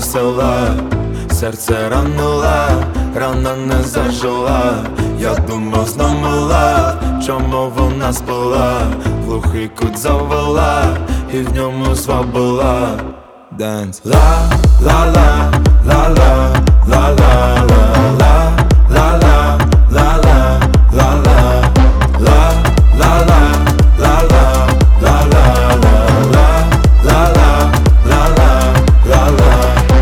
весела, серце ранила, рана не зажила. Я думав, знамила, чому вона спала, глухий кут завела і в ньому звабила. Денс. Ла-ла-ла, ла-ла, ла-ла, ла-ла, ла-ла, ла-ла, ла-ла, ла-ла-ла, ла-ла, ла-ла, ла-ла, ла-ла, ла-ла, ла-ла.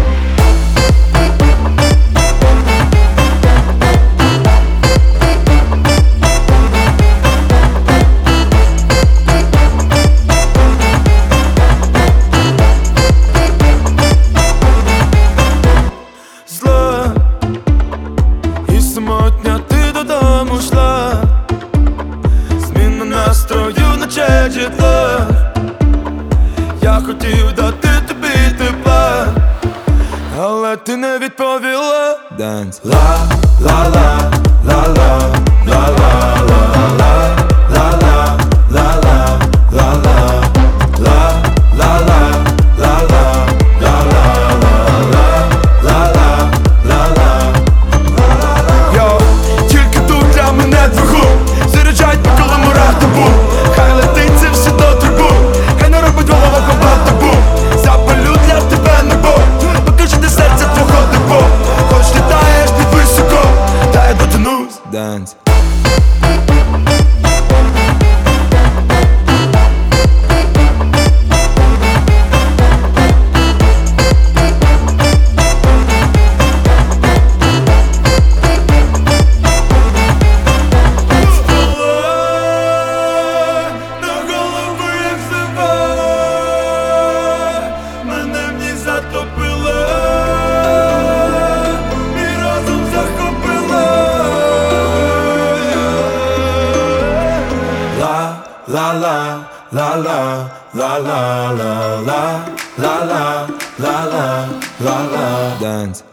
Самотня ти додому йшла, зміна настрою наче джетлаг. Я хотів дати тобі тепла, але ти не відповіла. Денс. Ла-ла-ла, ла-ла, ла-ла, ла-ла, ла-ла, ла-ла, ла-ла, ла-ла-ла, ла-ла, ла-ла, ла-ла. Тільки тут для мене двигун, заряджать по коли мурах табу. Хай летить це все до трибун, хай не робить голова комбат табу. Запалю для тебе небо, покажи де серце твого депо. Хоч літаєш ти високо, та я дотянусь. Денс. La la la la la la la la la la la la la la. Dance.